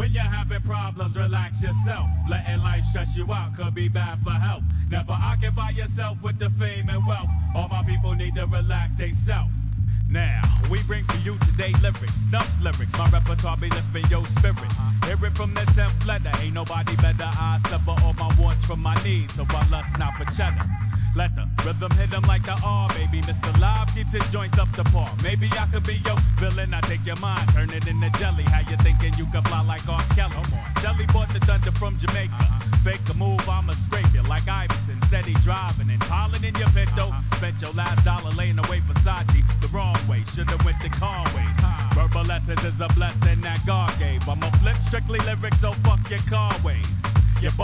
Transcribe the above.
When you're having problems, relax yourself. Letting life stress you out could be bad for health. Never occupy yourself with the fame and wealth. All my people need to relax they self. Now, we bring for you today lyrics, snuff lyrics. My repertoire be lifting your spirit. Hear it from the 10th letter. Ain't nobody better. I sever all my wants from my knees, so I lust not for cheddar. Let the rhythm hit him like the R, baby. Mr. Live keeps his joints up to par. Maybe I could be your villain. I take your mind, turn it into jelly. How you thinking you can fly like R. Kelly? Jelly bought the thunder from Jamaica. Fake a move, I'ma scrape you like Iverson. Steady driving and piling in your pinto. Spent your last dollar laying away Versace the wrong way. Should've went to Conway's. Verbal lessons is a blessing that God gave. I'ma flip strictly lyrics, so fuck your car ways.